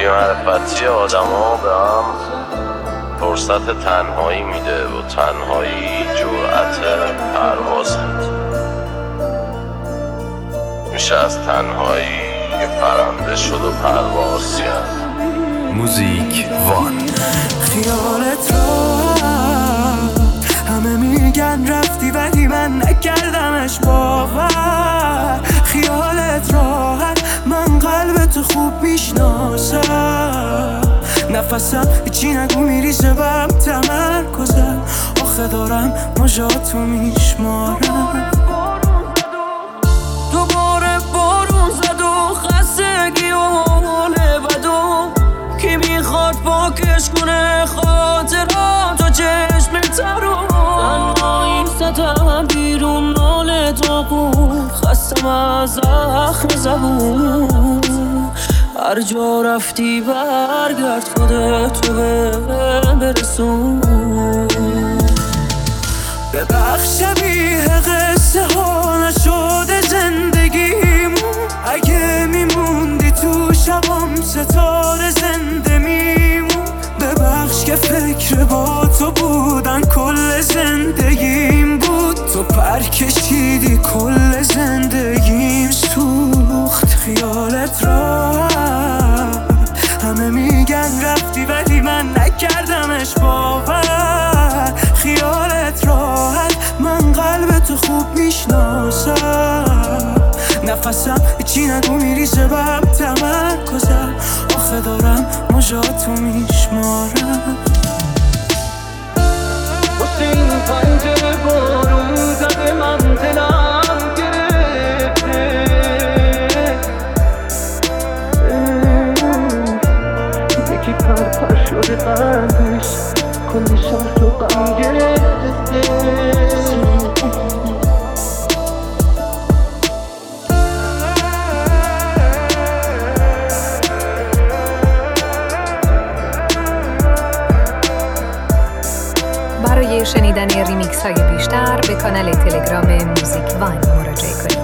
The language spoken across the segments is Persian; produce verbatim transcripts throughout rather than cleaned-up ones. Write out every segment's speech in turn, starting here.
بی‌معرفتی آدما به هم فرصت تنهایی میده و تنهایی جرأت پرواز میده. میشه از تنهایی یه پرنده شد و پرواز کرد. موزیک وان. خیالت راحت، همه میگن رفتی ولی من نکردمش باور. خیالت راحت، من قلبت خوب میشناسم. نفسم هیچی نگو میریزه بهم تمرکزم. آخه دارم مجاتو میشمارم. دوباره بارون زد و خستگی و حال بدو. کی میخواد پاکش کنه خاطرات و چشم ترو. تنهایی زدم بیرون ناله تو، خستم از زخم زبون. هر جا رفتی برگرد خودتو بهم برسون. ببخش شبیه قصه ها نشده زندگیمون. اگه میموندی تو شبام ستاره زنده میمون. ببخش که فکر با تو بودن کل زندگیم بود. تو پر کشیدی کل زندگیم سوخت. خیالت راحت، همه میگن رفتی ولی من نکردمش باور. خیالت راحت، من قلبتو خوب میشناسم. نفسم هیچی نگو میریزه بهم تمرکزم. آخه دارم مجاتو میشمارم. واسه این پنجره بارون زده من دلم گرفته. یکی پر پر شده قلبش کل شهر تو غم گرفته. برای شنیدن ریمیکس های بیشتر به کانال تلگرام موزیک وان مراجعه کنید.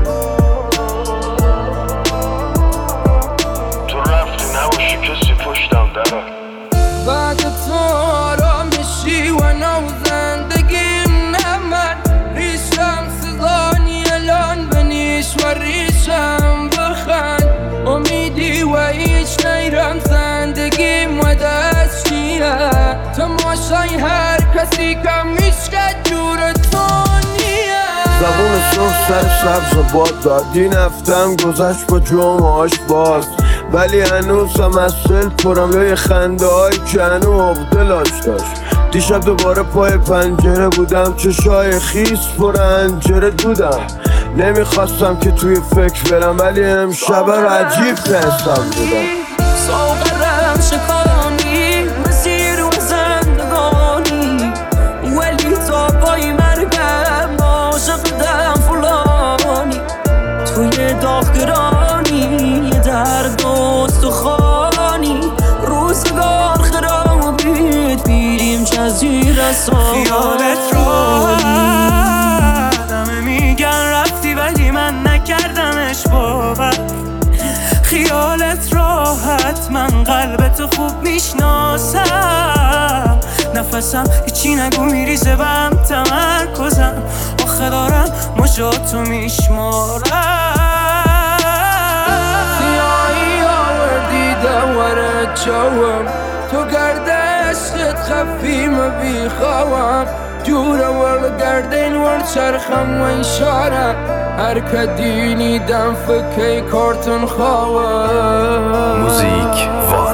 تو رفتی نباشی کسی پشتم درم. بعد تو آرام میشی و نو زندگیم نه من. ریشم سزانی الان بنیش و ریشم بخند. امیدی و هیچ نیرم زندگیم و دستشیه. تماشای هر کسی که میشکد جور تو نیه. زبون صبح سر سبز باد داد. این هفتم گذشت با جمعهاش باز. ولی هنوزم از سل پرم لای خنده هایی که هنو عقدلاش داشت. دیشب دوباره پای پنجره بودم، چشای خیس پرنجره بودم. نمیخواستم که توی فکر برم ولی امشب رو عجیب تحسم بودم. ساغرم شکانی مسیر و زندگانی. ولی تا پای مرگم عاشقدم فلانی. توی داغگرانی درد و استخوانی. روزگار خرابید بیریم جزیره سانی. خیالت راحت، همه میگن رفتی ولی من نکردمش باور. خیالت راحت، من قلبت خوب میشناسم. نفسم هیچی نگو میریزه بهم تمرکزم. آخه دارم مجاتو میشمارم. سیاهی آوردی دورت جوم. تو گرد عشقت خفیم بیخوام. جور ورل گردین ور چرخم و اشاره. هر که دینی دم فکی کارتون خواه. موزیک وان.